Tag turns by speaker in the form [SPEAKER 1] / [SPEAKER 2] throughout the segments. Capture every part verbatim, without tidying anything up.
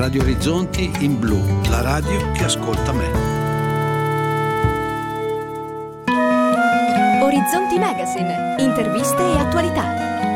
[SPEAKER 1] Radio Orizzonti in blu, la radio che ascolta me.
[SPEAKER 2] Orizzonti Magazine, interviste e attualità.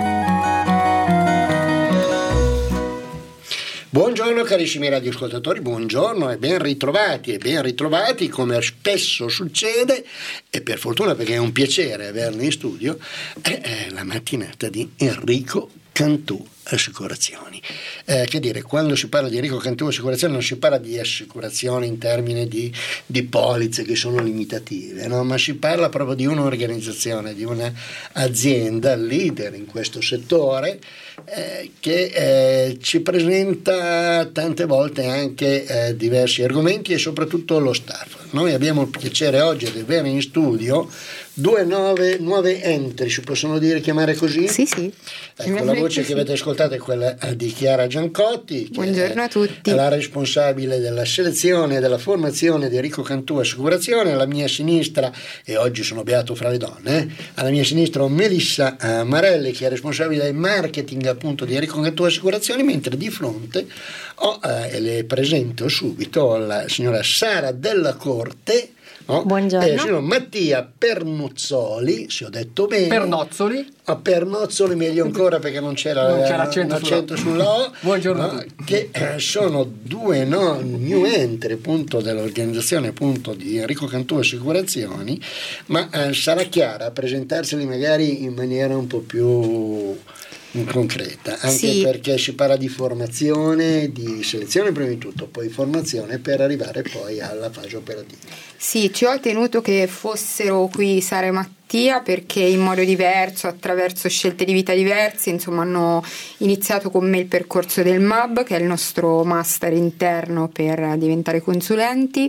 [SPEAKER 3] Buongiorno carissimi radioascoltatori, buongiorno e ben ritrovati e ben ritrovati come spesso succede, e per fortuna perché è un piacere averli in studio, è, è la mattinata di Enrico Cantù Assicurazioni. Eh, che dire, quando si parla di Enrico Cantù Assicurazioni non si parla di assicurazioni in termini di, di polizze che sono limitative, no? Ma si parla proprio di un'organizzazione, di un'azienda leader in questo settore, eh, che eh, ci presenta tante volte anche eh, diversi argomenti e soprattutto lo staff. Noi abbiamo il piacere oggi di avere in studio due nuove, nuove entry, si possono dire, chiamare così?
[SPEAKER 4] Sì, sì.
[SPEAKER 3] Ecco, la voce che avete ascoltato è quella di Chiara Giancotti, che
[SPEAKER 4] buongiorno a tutti.
[SPEAKER 3] È la responsabile della selezione e della formazione di Enrico Cantù Assicurazione. Alla mia sinistra, e oggi sono beato fra le donne, eh, alla mia sinistra ho Melissa uh, Marelli, che è responsabile del marketing appunto di Enrico Cantù Assicurazioni, mentre di fronte ho, uh, e le presento subito, la signora Sara Della Corte. No?
[SPEAKER 4] Buongiorno.
[SPEAKER 3] Eh, signor Mattia Pernozzoli, se ho detto bene.
[SPEAKER 5] Pernozzoli?
[SPEAKER 3] A Pernozzoli meglio ancora perché non c'era,
[SPEAKER 5] non c'era accento,
[SPEAKER 3] accento
[SPEAKER 5] sulla...
[SPEAKER 3] sulla O.
[SPEAKER 5] Buongiorno
[SPEAKER 3] no?
[SPEAKER 5] a tutti.
[SPEAKER 3] Che eh, sono due no, new entry appunto dell'organizzazione appunto di Enrico Cantù Assicurazioni, ma eh, sarà Chiara a presentarseli magari in maniera un po' più concreta, anche
[SPEAKER 4] sì,
[SPEAKER 3] perché si parla di formazione, di selezione prima di tutto, poi formazione per arrivare poi alla fase operativa.
[SPEAKER 4] Sì, ci ho tenuto che fossero qui Sara e Mattia perché in modo diverso, attraverso scelte di vita diverse, insomma hanno iniziato con me il percorso del M A B, che è il nostro master interno per diventare consulenti.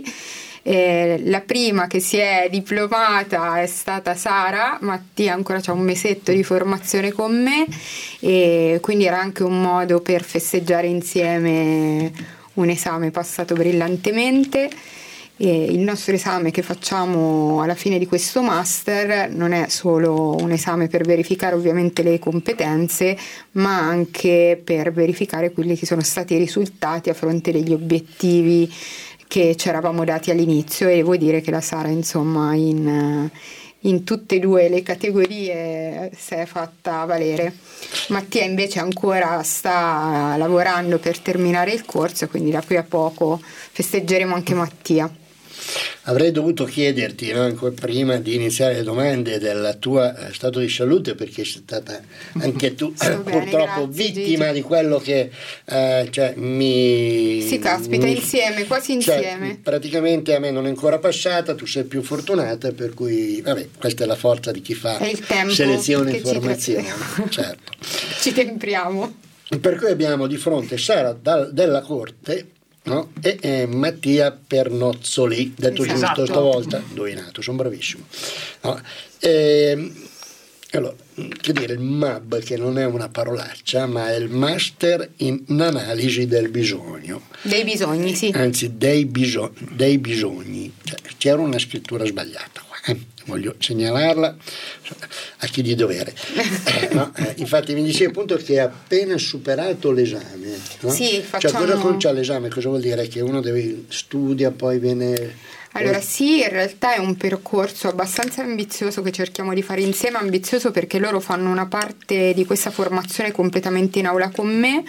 [SPEAKER 4] Eh, la prima che si è diplomata è stata Sara, Mattia ancora c'ha un mesetto di formazione con me, e quindi era anche un modo per festeggiare insieme un esame passato brillantemente. E il nostro esame che facciamo alla fine di questo master non è solo un esame per verificare ovviamente le competenze, ma anche per verificare quelli che sono stati i risultati a fronte degli obiettivi che ci eravamo dati all'inizio, e devo dire che la Sara insomma in, in tutte e due le categorie si è fatta valere. Mattia invece ancora sta lavorando per terminare il corso, quindi da qui a poco festeggeremo anche Mattia.
[SPEAKER 3] Avrei dovuto chiederti, no, prima di iniziare le domande, del tuo stato di salute, perché sei stata anche tu
[SPEAKER 4] bene,
[SPEAKER 3] purtroppo
[SPEAKER 4] grazie,
[SPEAKER 3] vittima
[SPEAKER 4] Gigi.
[SPEAKER 3] di quello che eh, cioè, mi...
[SPEAKER 4] Si caspita,
[SPEAKER 3] mi,
[SPEAKER 4] insieme, quasi
[SPEAKER 3] cioè,
[SPEAKER 4] insieme.
[SPEAKER 3] Praticamente a me non è ancora passata, tu sei più fortunata, per cui vabbè, questa è la forza di chi fa
[SPEAKER 4] È il tempo
[SPEAKER 3] selezione e
[SPEAKER 4] che ci
[SPEAKER 3] formazione.
[SPEAKER 4] tra-
[SPEAKER 3] Certo.
[SPEAKER 4] Ci tempriamo.
[SPEAKER 3] Per cui abbiamo di fronte Sara Dal- Della Corte, no? e, e Mattia Pernozzoli, detto
[SPEAKER 4] Esatto.
[SPEAKER 3] giusto stavolta, indovinato, sono bravissimo. No? E, allora, che dire, il M A B, che non è una parolaccia, ma è il Master in Analisi del Bisogno.
[SPEAKER 4] Dei bisogni, sì.
[SPEAKER 3] Anzi, dei, biso- dei bisogni. Cioè, c'era una scrittura sbagliata qua, eh? Voglio segnalarla a chi di dovere. Eh, no? eh, infatti mi dicevi appunto che hai appena superato l'esame, no?
[SPEAKER 4] Sì, facciamo...
[SPEAKER 3] Cioè, cosa concia l'esame? Cosa vuol dire? Che uno deve studia, poi viene...
[SPEAKER 4] Allora sì, in realtà è un percorso abbastanza ambizioso che cerchiamo di fare insieme, ambizioso perché loro fanno una parte di questa formazione completamente in aula con me,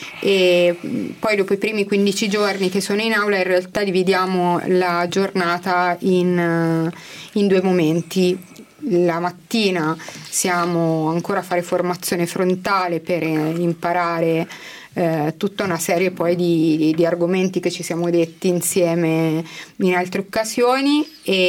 [SPEAKER 4] e poi dopo i primi quindici giorni che sono in aula in realtà dividiamo la giornata in, in due momenti. La mattina siamo ancora a fare formazione frontale per imparare eh, tutta una serie poi di, di argomenti che ci siamo detti insieme in altre occasioni,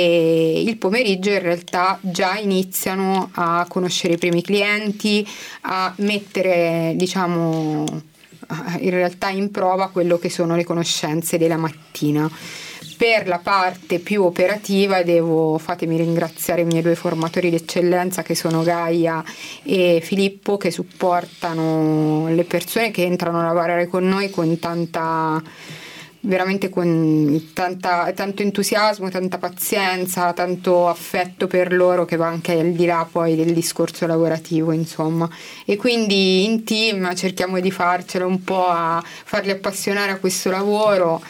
[SPEAKER 4] e il pomeriggio in realtà già iniziano a conoscere i primi clienti, a mettere diciamo in realtà in prova quello che sono le conoscenze della mattina. Per la parte più operativa devo, fatemi ringraziare i miei due formatori d'eccellenza che sono Gaia e Filippo, che supportano le persone che entrano a lavorare con noi con tanta veramente con tanta, tanto entusiasmo, tanta pazienza, tanto affetto per loro, che va anche al di là poi del discorso lavorativo, insomma. E quindi in team cerchiamo di farcela un po', a farli appassionare a questo lavoro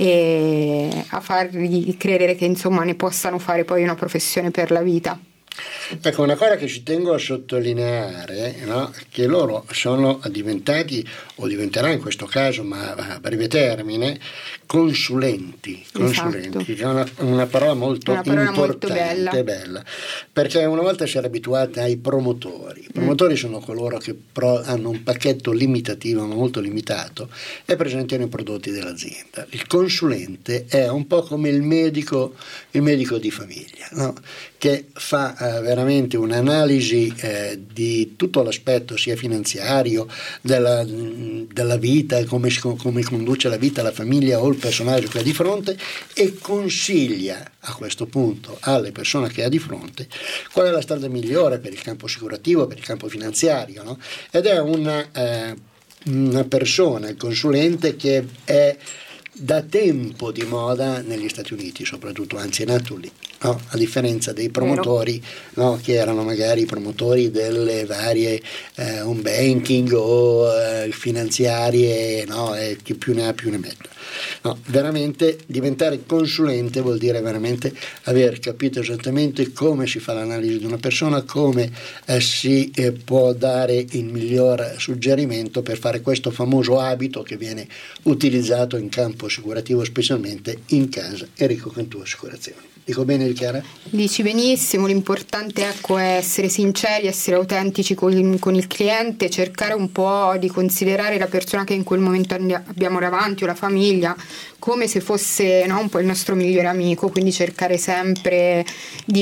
[SPEAKER 4] e a fargli credere che insomma ne possano fare poi una professione per la vita.
[SPEAKER 3] Ecco, una cosa che ci tengo a sottolineare, no? Che loro sono diventati, o diventeranno in questo caso, ma a breve termine, consulenti, consulenti,
[SPEAKER 4] esatto.
[SPEAKER 3] Che è una, una parola molto
[SPEAKER 4] una parola
[SPEAKER 3] importante,
[SPEAKER 4] molto bella.
[SPEAKER 3] bella, perché una volta si era abituati ai promotori. I promotori mm. sono coloro che pro, hanno un pacchetto limitativo, ma molto limitato, e presentano i prodotti dell'azienda. Il consulente è un po' come il medico, il medico di famiglia, no? Che fa eh, veramente un'analisi eh, di tutto l'aspetto sia finanziario della, della vita, come, come conduce la vita la famiglia o il personaggio che ha di fronte, e consiglia a questo punto alle persone che ha di fronte qual è la strada migliore per il campo assicurativo, per il campo finanziario, no? Ed è una, eh, una persona, il consulente, che è da tempo di moda negli Stati Uniti soprattutto, anzi è nato lì, no? A differenza dei promotori, no? Che erano magari i promotori delle varie eh, home banking o eh, finanziarie, no? E chi più ne ha più ne metta. No, veramente diventare consulente vuol dire veramente aver capito esattamente come si fa l'analisi di una persona, come eh, si eh, può dare il miglior suggerimento per fare questo famoso abito che viene utilizzato in campo assicurativo, specialmente in casa Enrico Cantù Assicurazioni. Dico bene, Chiara?
[SPEAKER 4] Dici benissimo, l'importante, ecco, è essere sinceri, essere autentici con, con il cliente, cercare un po' di considerare la persona che in quel momento abbiamo davanti, o la famiglia, come se fosse, no, un po' il nostro migliore amico, quindi cercare sempre di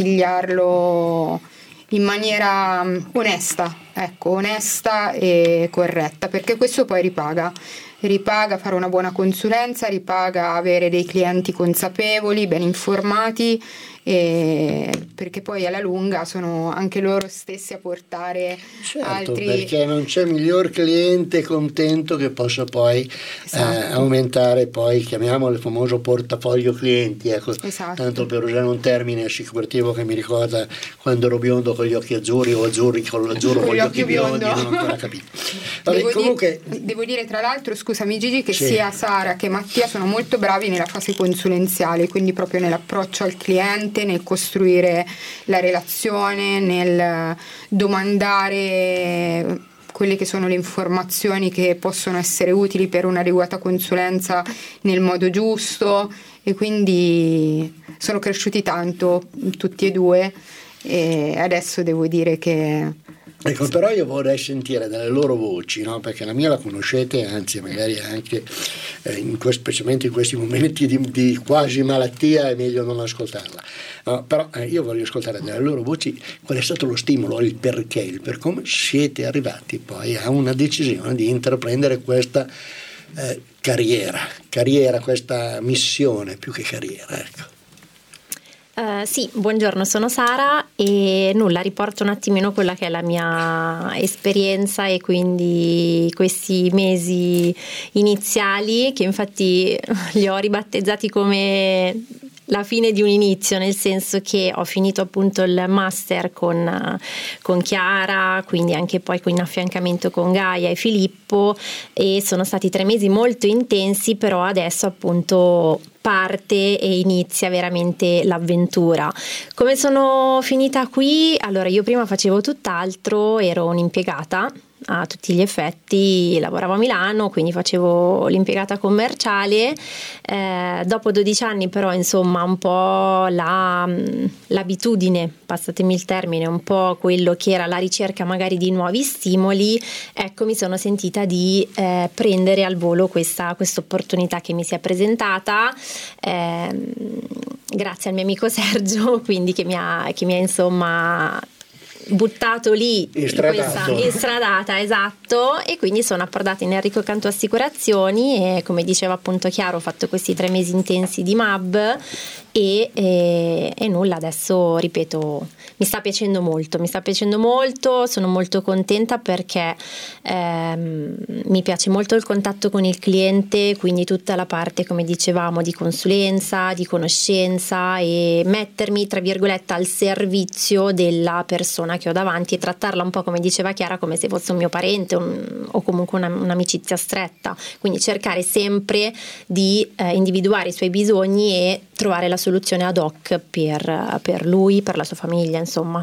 [SPEAKER 4] consigliarlo in maniera onesta, ecco, onesta e corretta, perché questo poi ripaga. Ripaga fare una buona consulenza, ripaga avere dei clienti consapevoli, ben informati, e perché poi alla lunga sono anche loro stessi a portare
[SPEAKER 3] certo,
[SPEAKER 4] altri.
[SPEAKER 3] Perché non c'è miglior cliente contento che possa poi
[SPEAKER 4] esatto.
[SPEAKER 3] eh, aumentare, poi chiamiamolo il famoso portafoglio clienti, ecco,
[SPEAKER 4] esatto.
[SPEAKER 3] Tanto per usare un termine assicurativo che mi ricorda quando ero biondo con gli occhi azzurri, o azzurri con l'azzurro con, con gli occhi biondi, biondo. Non ho ancora capito. Vabbè,
[SPEAKER 4] devo,
[SPEAKER 3] comunque...
[SPEAKER 4] dire, devo dire tra l'altro, scusami Gigi, che
[SPEAKER 3] sì.
[SPEAKER 4] sia Sara che Mattia sono molto bravi nella fase consulenziale, quindi proprio nell'approccio al cliente, nel costruire la relazione, nel domandare quelle che sono le informazioni che possono essere utili per un'adeguata consulenza nel modo giusto, e quindi sono cresciuti tanto tutti e due, e adesso devo dire che
[SPEAKER 3] ecco, però io vorrei sentire dalle loro voci, no? Perché la mia la conoscete, anzi magari anche eh, in questo, specialmente in questi momenti di, di quasi malattia è meglio non ascoltarla, no? Però eh, io voglio ascoltare dalle loro voci qual è stato lo stimolo, il perché, il per come siete arrivati poi a una decisione di intraprendere questa eh, carriera, carriera, questa missione più che carriera, ecco.
[SPEAKER 5] Uh, sì, buongiorno, sono Sara e nulla, riporto un attimino quella che è la mia esperienza e quindi questi mesi iniziali, che infatti li ho ribattezzati come la fine di un inizio, nel senso che ho finito appunto il master con, con Chiara, quindi anche poi con in affiancamento con Gaia e Filippo, e sono stati tre mesi molto intensi, però adesso appunto parte e inizia veramente l'avventura. Come sono finita qui? Allora, io prima facevo tutt'altro, ero un'impiegata a tutti gli effetti, lavoravo a Milano, quindi facevo l'impiegata commerciale. Eh, dopo dodici anni però, insomma, un po' la, l'abitudine, passatemi il termine, un po' quello che era la ricerca magari di nuovi stimoli, ecco, mi sono sentita di eh, prendere al volo questa opportunità che mi si è presentata, eh, grazie al mio amico Sergio, quindi che mi ha, che mi ha insomma buttato lì
[SPEAKER 3] Instradato.
[SPEAKER 5] questa instradata, esatto, e quindi sono approdata in Enrico Cantù Assicurazioni e, come diceva appunto Chiara, ho fatto questi tre mesi intensi di M A B e, e, e nulla, adesso ripeto, mi sta piacendo molto, mi sta piacendo molto, sono molto contenta perché ehm, mi piace molto il contatto con il cliente, quindi tutta la parte, come dicevamo, di consulenza, di conoscenza e mettermi tra virgolette al servizio della persona che ho davanti e trattarla un po', come diceva Chiara, come se fosse un mio parente un, o comunque una, un'amicizia stretta, quindi cercare sempre di eh, individuare i suoi bisogni e trovare la soluzione ad hoc per, per lui, per la sua famiglia, insomma.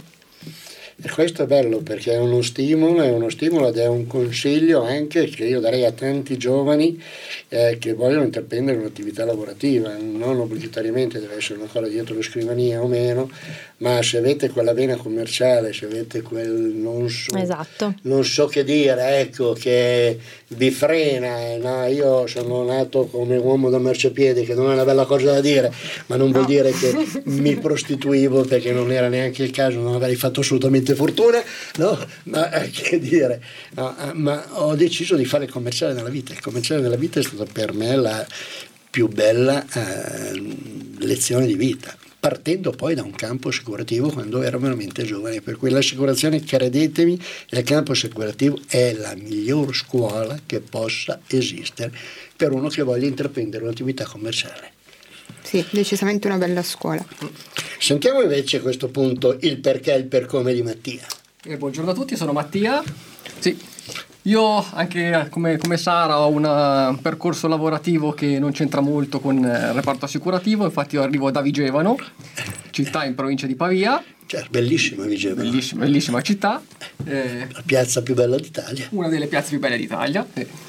[SPEAKER 3] E questo è bello perché è uno stimolo, è uno stimolo ed è un consiglio anche che io darei a tanti giovani eh, che vogliono intraprendere un'attività lavorativa, non obbligatoriamente deve essere una cosa dietro la scrivania o meno, ma se avete quella vena commerciale, se avete quel non so,
[SPEAKER 5] esatto.
[SPEAKER 3] non so che dire, ecco, che vi frena, no? Io sono nato come uomo da marciapiede, che non è una bella cosa da dire, ma non vuol
[SPEAKER 4] no.
[SPEAKER 3] dire che mi prostituivo perché non era neanche il caso, non avrei fatto assolutamente fortuna, no? Ma eh, che dire, no, ma ho deciso di fare il commerciale nella vita. Il commerciale nella vita è stata per me la più bella eh, lezione di vita, partendo poi da un campo assicurativo quando ero veramente giovane, per cui l'assicurazione, credetemi, il campo assicurativo è la miglior scuola che possa esistere per uno che voglia intraprendere un'attività commerciale.
[SPEAKER 4] Sì, decisamente una bella scuola.
[SPEAKER 3] Sentiamo invece a questo punto il perché e il per come di Mattia.
[SPEAKER 6] Eh, buongiorno a tutti, sono Mattia. Sì, io anche come, come Sara ho una, un percorso lavorativo che non c'entra molto con il reparto assicurativo, infatti io arrivo da Vigevano, città in provincia di Pavia.
[SPEAKER 3] Cioè, bellissima Vigevano.
[SPEAKER 6] Bellissima, bellissima città. Eh,
[SPEAKER 3] la piazza più bella d'Italia.
[SPEAKER 6] Una delle piazze più belle d'Italia. Eh.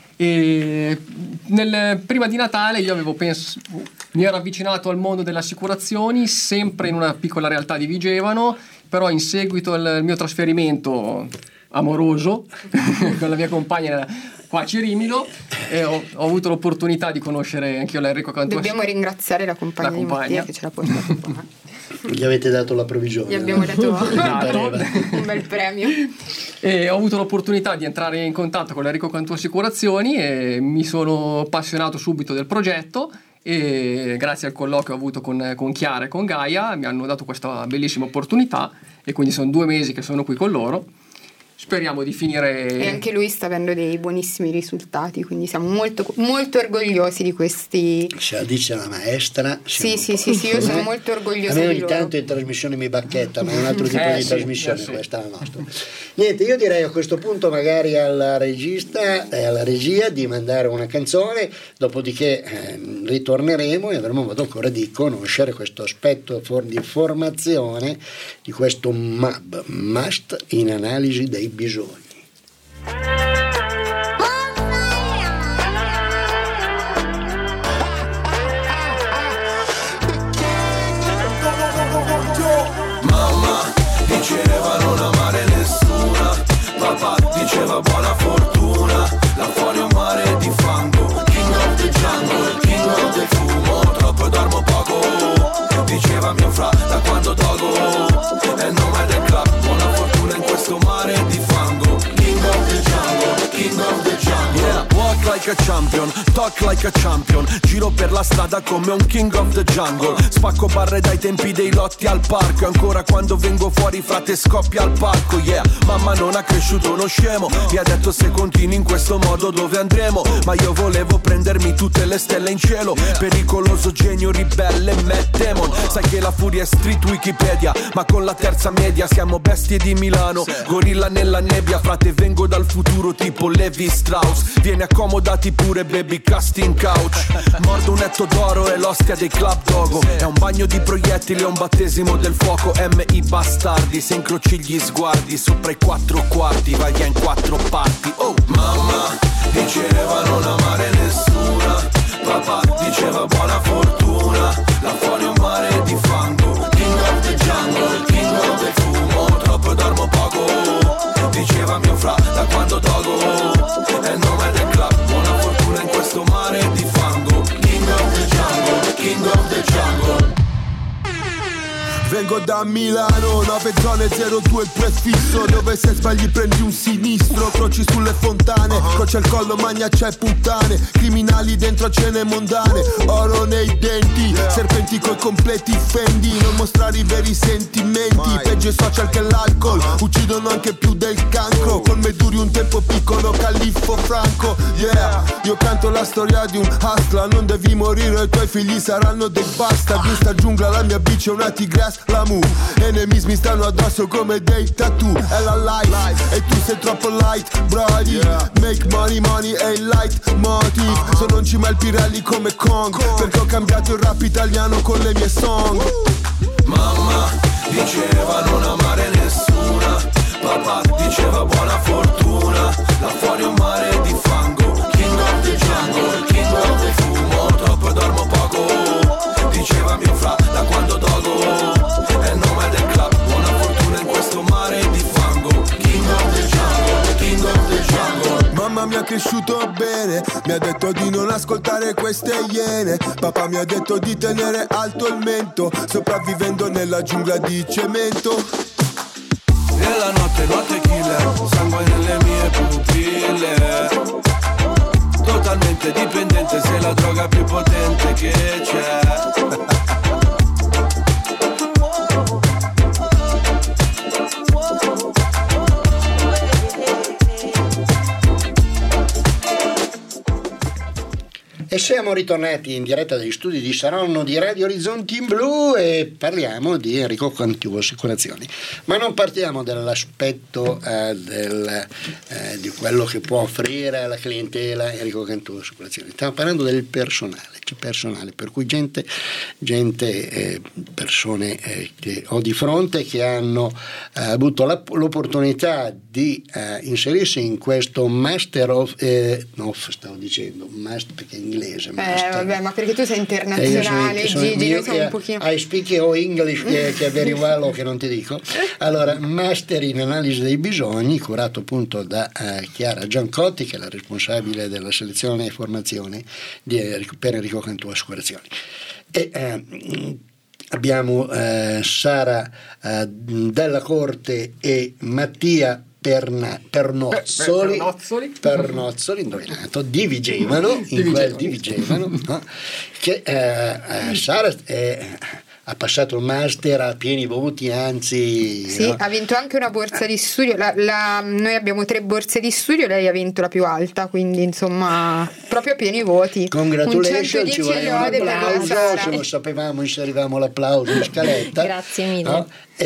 [SPEAKER 6] E nel, prima di Natale io avevo penso, mi ero avvicinato al mondo delle assicurazioni sempre in una piccola realtà di Vigevano, però in seguito al, al mio trasferimento amoroso con la mia compagna qua a Cirimilo e ho, ho avuto l'opportunità di conoscere anch'io l'Enrico Cantù.
[SPEAKER 4] Dobbiamo ringraziare la compagna,
[SPEAKER 6] la
[SPEAKER 4] di
[SPEAKER 6] compagna.
[SPEAKER 4] Mattia che ce l'ha portato qua.
[SPEAKER 3] Gli avete dato la provvigione?
[SPEAKER 4] Gli abbiamo dato
[SPEAKER 6] dato
[SPEAKER 4] un bel premio.
[SPEAKER 6] E ho avuto l'opportunità di entrare in contatto con l'Enrico Cantù Assicurazioni e mi sono appassionato subito del progetto e grazie al colloquio che ho avuto con, con Chiara e con Gaia mi hanno dato questa bellissima opportunità e quindi sono due mesi che sono qui con loro. Speriamo di finire.
[SPEAKER 4] E anche lui sta avendo dei buonissimi risultati, quindi siamo molto, molto orgogliosi di questi.
[SPEAKER 3] Se la dice la maestra.
[SPEAKER 4] Sì, sì, sì, sì, io sono molto orgogliosa
[SPEAKER 3] di loro. A me
[SPEAKER 4] di
[SPEAKER 3] ogni
[SPEAKER 4] loro.
[SPEAKER 3] tanto in trasmissione mi bacchetta, ma è un altro tipo
[SPEAKER 6] eh,
[SPEAKER 3] di
[SPEAKER 6] sì,
[SPEAKER 3] trasmissione,
[SPEAKER 6] eh, sì.
[SPEAKER 3] questa è la nostra. Niente, io direi a questo punto magari alla regista e alla regia di mandare una canzone, dopodiché eh, ritorneremo e avremo modo ancora di conoscere questo aspetto for- di formazione di questo M A B, Must in analisi dei bisogni.
[SPEAKER 7] Mamma diceva non amare nessuna, papà diceva buona fortuna, là fuori un mare di fango, king of the jungle, king of the fumo, troppo dormo poco, diceva mio fra da quando togo, è il nome del club, buona fortuna in questo mare di fango, king of the jungle, king of the jungle. Yeah, walk like a champion, talk like a champion, giro per la strada come un king of the jungle, spacco barre dai tempi dei lotti al parco, e ancora quando vengo fuori frate scoppia al palco, yeah, mamma non ha cresciuto uno scemo, mi ha detto se continui in questo modo dove andremo, ma io volevo prendermi tutte le stelle in cielo, pericoloso genio ribelle Matt Damon, sai che la furia è street Wikipedia, ma con la terza media siamo bestie di Milano, gorilla nella nebbia, frate vengo dal futuro tipo Levi Strauss, vieni accomodati pure baby casting couch, mordo un netto d'oro e l'ostia dei club dogo, è un bagno di proiettili e un battesimo del fuoco, M I bastardi, se incroci gli sguardi sopra i quattro quarti, vai in quattro parti, oh mamma diceva non amare nessuna, papà diceva buona fortuna, là fuori un mare di fango, king of the jungle, king of the fumo, troppo dormo poco, diceva mio fra da quando togo, è il nome del club, buona fortuna in questo mare di fango, king of the jungle, king of the jungle. Vengo
[SPEAKER 8] vengo da Milano, nove zone zero due il prefisso, dove se sbagli prendi un sinistro, croci sulle fontane, croce al collo, magna c'è puttane, criminali dentro a cene mondane, oro nei denti, serpenti coi completi fendi, non mostrare i veri sentimenti, peggio i social che l'alcol, uccidono anche più del cancro, con me duri un tempo piccolo, califfo franco, yeah, io canto la storia di un hustler, non devi morire, i tuoi figli saranno dei bastard, in sta giungla la mia bici è una tigress, la mu, enemies mi stanno addosso come dei tattoo, è la life, e tu sei troppo light, brody, make money, money e light motive, sono in cima al Pirelli come Kong, perché ho cambiato il rap italiano con le mie song.
[SPEAKER 7] Mamma diceva non amare nessuna, papà diceva buona fortuna, là fuori un mare di fango, king of the jungle, king of the fumo, troppo e dormo poco, diceva mio fra da quando dogo, è il nome del club, buona fortuna in questo mare di fango, king of the jungle, king of the jungle.
[SPEAKER 8] Mamma mi ha cresciuto bene, mi ha detto di non ascoltare queste iene, papà mi ha detto di tenere alto il mento, sopravvivendo nella giungla di cemento.
[SPEAKER 7] Nella notte, notte killer, sangue nelle mie pupille, totalmente dipendente, sei la droga più potente che c'è.
[SPEAKER 3] E siamo ritornati in diretta dagli studi di Saronno di Radio Orizzonti in Blu e parliamo di Enrico Cantu Assicurazioni, ma non partiamo dall'aspetto eh, del, eh, di quello che può offrire alla clientela Enrico Cantu Assicurazioni, stiamo parlando del personale, cioè personale, per cui gente, gente eh, persone eh, che ho di fronte che hanno eh, avuto la, l'opportunità di eh, inserirsi in questo master of, eh, no, stavo dicendo master perché in inglese.
[SPEAKER 4] Eh, vabbè, ma perché tu sei internazionale, sono, Gigi, noi siamo un pochino.
[SPEAKER 3] I speak o English che, che è very well o che non ti dico. Allora, master in analisi dei bisogni, curato appunto da uh, Chiara Giancotti, che è la responsabile della selezione e formazione di, per Enrico Cantu Assicurazioni. E uh, abbiamo uh, Sara uh, Della Corte e Mattia Perna, Pernozzoli,
[SPEAKER 6] Pernozzoli.
[SPEAKER 3] Pernozzoli, indovinato, di Vigevano, in quel di Vigevano, no? Che eh, eh, Sara è, ha passato il master a pieni voti, anzi
[SPEAKER 4] sì,
[SPEAKER 3] no?
[SPEAKER 4] Ha vinto anche una borsa di studio, la, la, noi abbiamo tre borse di studio, lei ha vinto la più alta, quindi insomma proprio a pieni voti.
[SPEAKER 3] Congratulations, ci voleva un applauso, se lo sapevamo inserivamo l'applauso in scaletta.
[SPEAKER 5] Grazie mille.
[SPEAKER 3] No?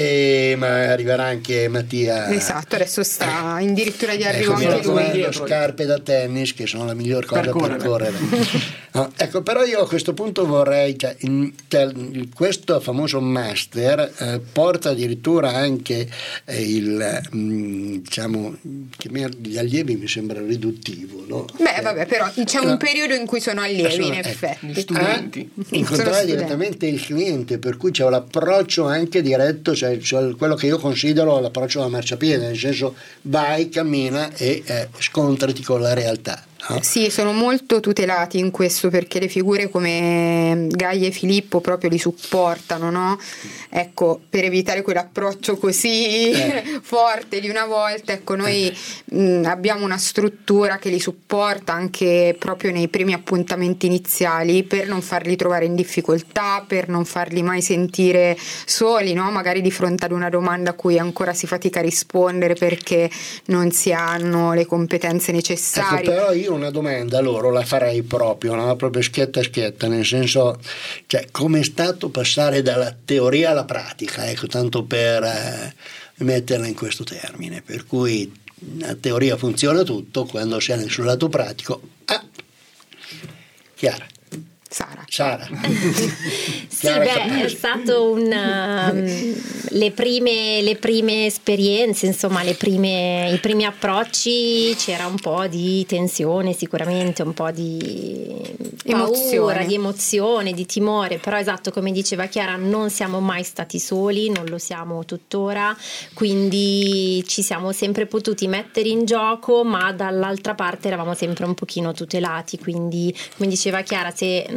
[SPEAKER 3] E, ma arriverà anche Mattia,
[SPEAKER 4] esatto, adesso sta addirittura di arrivo
[SPEAKER 3] ecco,
[SPEAKER 4] anche lui,
[SPEAKER 3] le scarpe da tennis che sono la miglior cosa per correre, per correre. No, ecco, però io a questo punto vorrei, cioè, in, cioè, questo famoso master eh, porta addirittura anche eh, il mh, diciamo che gli allievi mi sembra riduttivo, no?
[SPEAKER 4] Beh, vabbè, però c'è un no. periodo in cui sono allievi, sono, in effetti,
[SPEAKER 6] gli studenti
[SPEAKER 3] ah, incontrare direttamente il cliente, per cui c'è l'approccio anche diretto, cioè, cioè quello che io considero l'approccio a marciapiede, nel senso vai, cammina e eh, scontrati con la realtà. No?
[SPEAKER 4] Sì, sono molto tutelati in questo perché le figure come Gaia e Filippo proprio li supportano, no? Ecco, per evitare quell'approccio così eh. forte di una volta, ecco, noi eh. mh, abbiamo una struttura che li supporta anche proprio nei primi appuntamenti iniziali per non farli trovare in difficoltà, per non farli mai sentire soli, no? Magari di fronte ad una domanda a cui ancora si fatica a rispondere perché non si hanno le competenze necessarie.
[SPEAKER 3] Ecco, però io una domanda loro la farei proprio, no? Proprio schietta schietta, nel senso, cioè, come è stato passare dalla teoria alla pratica, ecco, tanto per eh, metterla in questo termine, per cui la teoria funziona tutto, quando si è sul lato pratico, ah, Chiara.
[SPEAKER 4] Sara.
[SPEAKER 3] Sara.
[SPEAKER 5] Sì, beh, è stato un um, le prime le prime esperienze, insomma, le prime i primi approcci, c'era un po' di tensione, sicuramente un po' di
[SPEAKER 4] emozione,
[SPEAKER 5] paura, di emozione, di timore, però esatto, come diceva Chiara, non siamo mai stati soli, non lo siamo tuttora, quindi ci siamo sempre potuti mettere in gioco, ma dall'altra parte eravamo sempre un pochino tutelati, quindi come diceva Chiara, se magari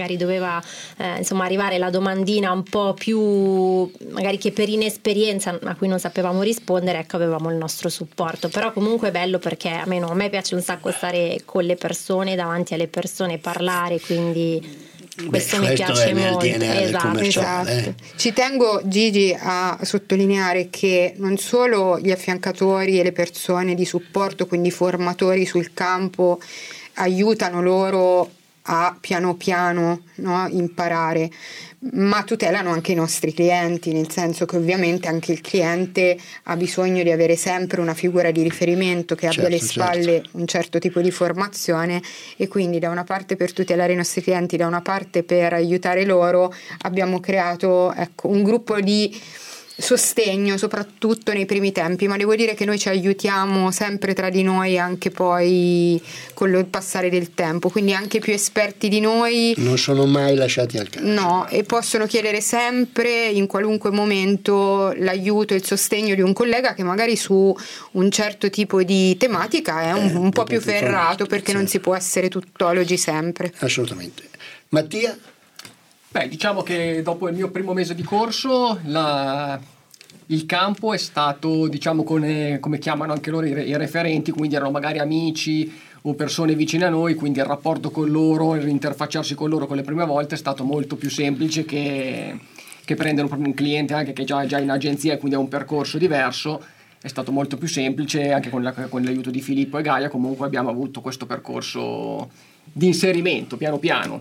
[SPEAKER 5] magari doveva eh, insomma arrivare la domandina un po' più magari che per inesperienza a cui non sapevamo rispondere, ecco, avevamo il nostro supporto. Però comunque è bello perché a me, no, a me piace un sacco stare con le persone, davanti alle persone, parlare, quindi questo
[SPEAKER 3] Beh,
[SPEAKER 5] mi
[SPEAKER 3] questo
[SPEAKER 5] piace
[SPEAKER 3] è nel
[SPEAKER 5] molto.
[SPEAKER 3] D N A del
[SPEAKER 5] Esatto,
[SPEAKER 3] commerciale,
[SPEAKER 5] esatto.
[SPEAKER 3] eh.
[SPEAKER 4] Ci tengo, Gigi, a sottolineare che non solo gli affiancatori e le persone di supporto, quindi formatori sul campo, aiutano loro a piano piano, no, imparare, ma tutelano anche i nostri clienti, nel senso che ovviamente anche il cliente ha bisogno di avere sempre una figura di riferimento che abbia
[SPEAKER 3] Certo,
[SPEAKER 4] alle spalle
[SPEAKER 3] certo.
[SPEAKER 4] un certo tipo di formazione, e quindi da una parte per tutelare i nostri clienti, da una parte per aiutare loro, abbiamo creato, ecco, un gruppo di sostegno soprattutto nei primi tempi, ma devo dire che noi ci aiutiamo sempre tra di noi anche poi con il passare del tempo, quindi anche più esperti di noi
[SPEAKER 3] Non sono mai lasciati al caso.
[SPEAKER 4] no, e possono chiedere sempre in qualunque momento l'aiuto e il sostegno di un collega che magari su un certo tipo di tematica è un,
[SPEAKER 3] Eh,
[SPEAKER 4] un po'
[SPEAKER 3] un
[SPEAKER 4] più
[SPEAKER 3] po' più
[SPEAKER 4] ferrato,
[SPEAKER 3] formato,
[SPEAKER 4] perché
[SPEAKER 3] sì.
[SPEAKER 4] non si può essere tuttologi sempre.
[SPEAKER 3] Assolutamente. Mattia?
[SPEAKER 6] Beh, diciamo che dopo il mio primo mese di corso la- il campo è stato, diciamo, come, come chiamano anche loro i, re- i referenti, quindi erano magari amici o persone vicine a noi, quindi il rapporto con loro, l'interfacciarsi con loro con le prime volte è stato molto più semplice che, che prendere un, un cliente anche che già è già in agenzia e quindi ha un percorso diverso. È stato molto più semplice anche con, la- con l'aiuto di Filippo e Gaia. Comunque abbiamo avuto questo percorso di inserimento piano piano.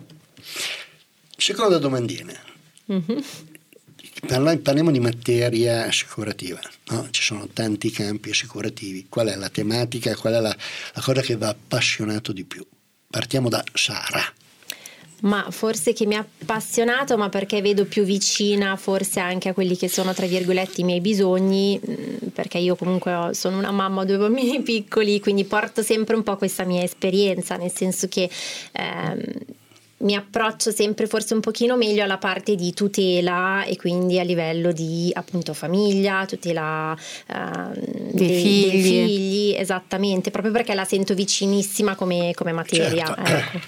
[SPEAKER 3] Seconda domandina.
[SPEAKER 5] Mhm.
[SPEAKER 3] Parla- Parliamo di materia assicurativa, no? Ci sono tanti campi assicurativi. Qual è la tematica, qual è la, la cosa che vi ha appassionato di più? Partiamo da Sara.
[SPEAKER 5] Ma forse che mi ha appassionato, ma perché vedo più vicina forse anche a quelli che sono tra virgolette i miei bisogni, mh, perché io comunque ho- sono una mamma, ho due bambini piccoli, quindi porto sempre un po' questa mia esperienza, nel senso che ehm, mi approccio sempre forse un pochino meglio alla parte di tutela, e quindi a livello di appunto famiglia, tutela ehm,
[SPEAKER 4] Dei
[SPEAKER 5] dei,
[SPEAKER 4] figli.
[SPEAKER 5] dei figli, esattamente, proprio perché la sento vicinissima come, come materia.
[SPEAKER 3] Certo.
[SPEAKER 5] Ecco.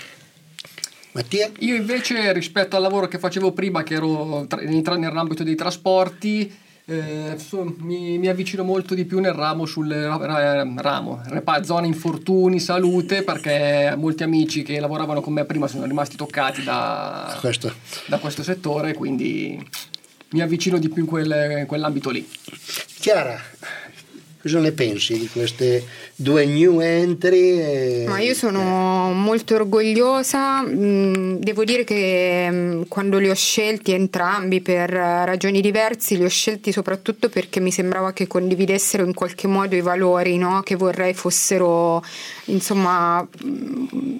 [SPEAKER 3] Mattia?
[SPEAKER 6] Io invece, rispetto al lavoro che facevo prima, che ero tra- entrato nell'ambito dei trasporti, eh, so- mi, mi avvicino molto di più nel ramo sul ra- ra- ramo, repa- zona infortuni, salute, perché molti amici che lavoravano con me prima sono rimasti toccati da
[SPEAKER 3] Questo.
[SPEAKER 6] da questo settore, quindi mi avvicino di più in, quel- in quell'ambito lì.
[SPEAKER 3] Chiara, cosa ne pensi di queste due new entry? e-
[SPEAKER 4] Ma io sono molto orgogliosa, mh, devo dire che mh, quando li ho scelti entrambi per eh, ragioni diverse, li ho scelti soprattutto perché mi sembrava che condividessero in qualche modo i valori, no? Che vorrei fossero insomma mh,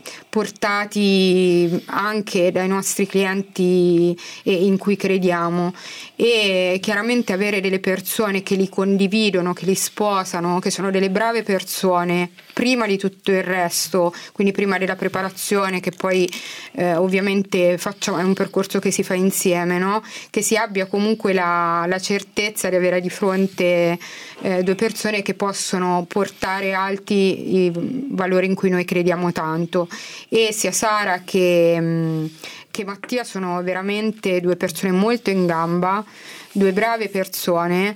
[SPEAKER 4] portati anche dai nostri clienti e in cui crediamo, e chiaramente avere delle persone che li condividono, che li sposano, che sono delle brave persone prima di tutto il resto, quindi prima della preparazione, che poi eh, ovviamente facciamo, è un percorso che si fa insieme, no? Che si abbia comunque la, la certezza di avere di fronte eh, due persone che possono portare alti i valori in cui noi crediamo tanto, e sia Sara che, mh, che Mattia sono veramente due persone molto in gamba, due brave persone,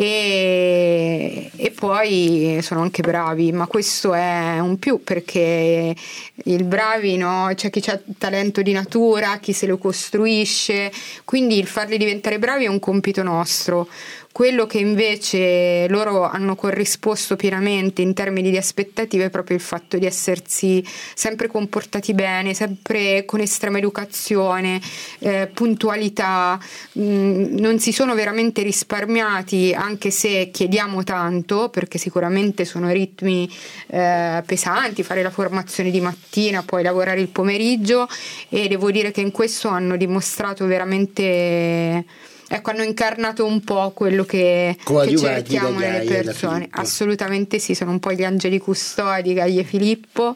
[SPEAKER 4] e, e poi sono anche bravi, ma questo è un più, perché il bravi, no? C'è chi ha talento di natura, chi se lo costruisce, quindi il farli diventare bravi è un compito nostro. Quello che invece loro hanno corrisposto pienamente in termini di aspettative è proprio il fatto di essersi sempre comportati bene, sempre con estrema educazione, eh, puntualità, mh, non si sono veramente risparmiati, anche se chiediamo tanto, perché sicuramente sono ritmi eh, pesanti, fare la formazione di mattina, poi lavorare il pomeriggio, e devo dire che in questo hanno dimostrato veramente... Ecco, hanno incarnato un po' quello che, che
[SPEAKER 3] Coadiuvati
[SPEAKER 4] cerchiamo
[SPEAKER 3] da
[SPEAKER 4] nelle
[SPEAKER 3] Gaia e da
[SPEAKER 4] persone.
[SPEAKER 3] Filippo.
[SPEAKER 4] Assolutamente sì, sono un po' gli angeli custodi, Gaia e Filippo,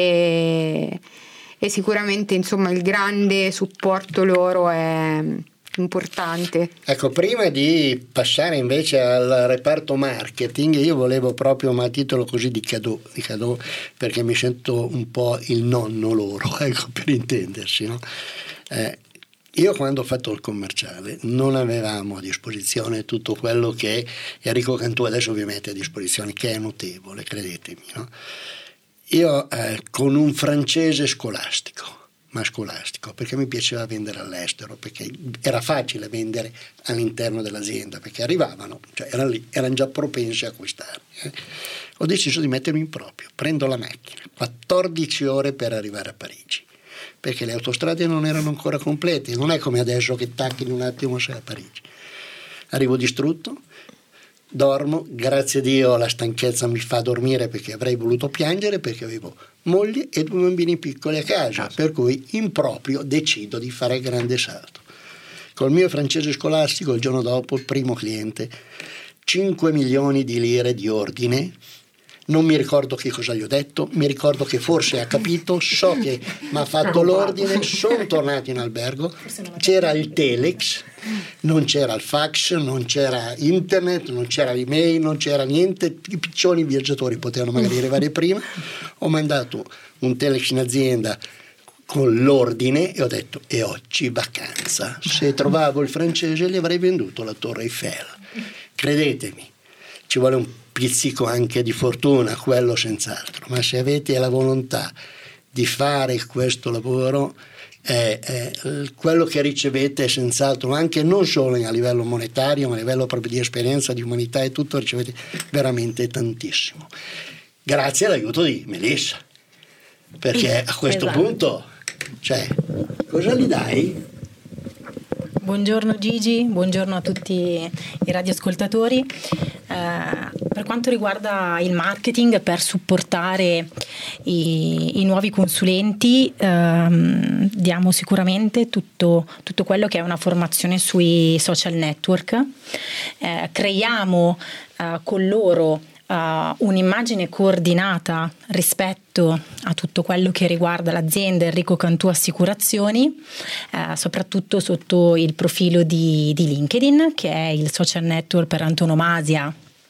[SPEAKER 4] e, e sicuramente insomma il grande supporto loro è, importante.
[SPEAKER 3] Ecco, prima di passare invece al reparto marketing, io volevo proprio, ma a titolo così di cadeau, di cadeau perché mi sento un po' il nonno loro, ecco, per intendersi, no? Eh, io quando ho fatto il commerciale non avevamo a disposizione tutto quello che Enrico Cantù adesso vi mette a disposizione, che è notevole, credetemi, no? Io eh, con un francese scolastico, ma scolastico, perché mi piaceva vendere all'estero, perché era facile vendere all'interno dell'azienda, perché arrivavano, cioè erano lì, erano già propensi a acquistare. Eh. Ho deciso di mettermi in proprio, prendo la macchina, quattordici ore per arrivare a Parigi, perché le autostrade non erano ancora complete, non è come adesso che tacchi in un attimo sei a Parigi. Arrivo distrutto, dormo, grazie a Dio la stanchezza mi fa dormire, perché avrei voluto piangere, perché avevo moglie e due bambini piccoli a casa, per cui in proprio decido di fare il grande salto. Col mio francese scolastico il giorno dopo, il primo cliente, cinque milioni di lire di ordine. Non mi ricordo che cosa gli ho detto, mi ricordo che forse ha capito, so che mi ha fatto l'ordine, sono tornato in albergo, c'era il telex, non c'era il fax, non c'era internet, non c'era l'email, non c'era niente, i piccioni viaggiatori potevano magari arrivare prima. Ho mandato un telex in azienda con l'ordine e ho detto: e oggi vacanza, se trovavo il francese gli avrei venduto la Torre Eiffel. Credetemi, ci vuole un pizzico anche di fortuna, quello senz'altro, ma se avete la volontà di fare questo lavoro, eh, eh, quello che ricevete è senz'altro, anche non solo a livello monetario, ma a livello proprio di esperienza, di umanità e tutto, ricevete veramente tantissimo. Grazie all'aiuto di Melissa, perché a questo esatto. punto, cioè, cosa gli dai?
[SPEAKER 9] Buongiorno Gigi, buongiorno a tutti i radioascoltatori. Eh, per quanto riguarda il marketing, per supportare i, i nuovi consulenti, ehm, diamo sicuramente tutto, tutto quello che è una formazione sui social network. Eh, creiamo eh, con loro Uh, un'immagine coordinata rispetto a tutto quello che riguarda l'azienda Enrico Cantù Assicurazioni, uh, soprattutto sotto il profilo di, di LinkedIn, che è il social network per antonomasia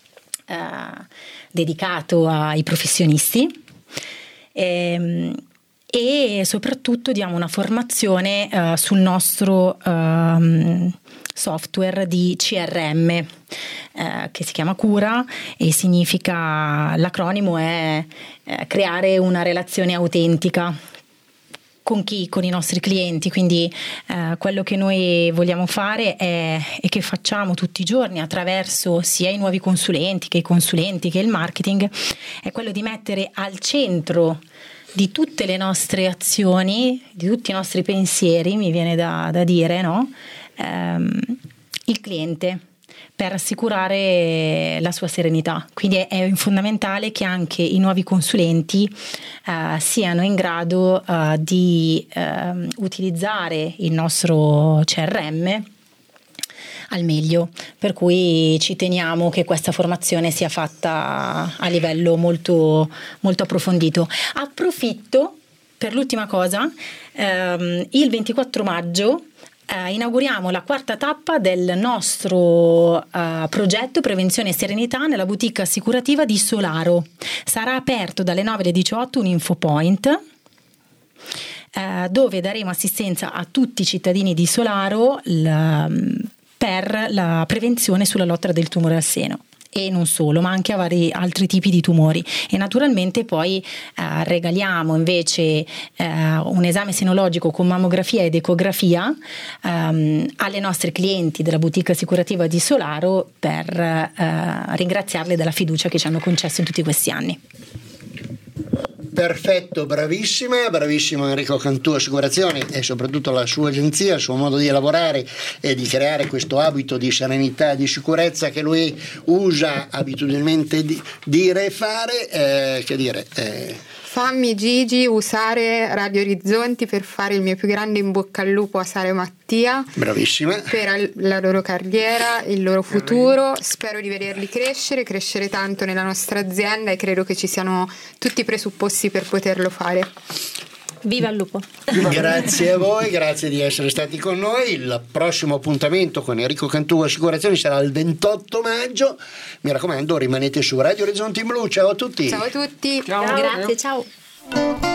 [SPEAKER 9] uh, dedicato ai professionisti, e, e soprattutto diamo una formazione uh, sul nostro uh, software di C R M eh, che si chiama Cura, e significa, l'acronimo è eh, creare una relazione autentica con chi? Con i nostri clienti. Quindi eh, quello che noi vogliamo fare è, e che facciamo tutti i giorni attraverso sia i nuovi consulenti che i consulenti che il marketing, è quello di mettere al centro di tutte le nostre azioni, di tutti i nostri pensieri, mi viene da, da dire, no? Ehm, il cliente, per assicurare la sua serenità. Quindi è, è fondamentale che anche i nuovi consulenti eh, siano in grado eh, di eh, utilizzare il nostro C R M al meglio, per cui ci teniamo che questa formazione sia fatta a livello molto, molto approfondito. Approfitto per l'ultima cosa, ehm, il ventiquattro maggio Uh, inauguriamo la quarta tappa del nostro uh, progetto Prevenzione e Serenità nella boutique assicurativa di Solaro. Sarà aperto dalle nove alle diciotto un infopoint uh, dove daremo assistenza a tutti i cittadini di Solaro l, per la prevenzione sulla lotta del tumore al seno. E non solo, ma anche a vari altri tipi di tumori. E naturalmente poi eh, regaliamo invece eh, un esame senologico con mammografia ed ecografia ehm, alle nostre clienti della boutique assicurativa di Solaro, per eh, ringraziarle della fiducia che ci hanno concesso in tutti questi anni.
[SPEAKER 3] Perfetto, bravissima, bravissimo Enrico Cantù Assicurazioni, e soprattutto la sua agenzia, il suo modo di lavorare e di creare questo abito di serenità e di sicurezza che lui usa abitualmente di dire e fare, eh, che dire... Eh.
[SPEAKER 4] Fammi Gigi usare Radio Orizzonti per fare il mio più grande in bocca al lupo a Sara e Mattia.
[SPEAKER 3] Bravissima.
[SPEAKER 4] Per la loro carriera, il loro futuro. Spero di vederli crescere, crescere tanto nella nostra azienda, e credo che ci siano tutti i presupposti per poterlo fare.
[SPEAKER 5] Viva il lupo!
[SPEAKER 3] Grazie a voi, grazie di essere stati con noi. Il prossimo appuntamento con Enrico Cantù Assicurazioni sarà il ventotto maggio. Mi raccomando, rimanete su Radio Orizzonti in Blu. Ciao a tutti.
[SPEAKER 4] Ciao a tutti.
[SPEAKER 6] Ciao.
[SPEAKER 5] Grazie, ciao!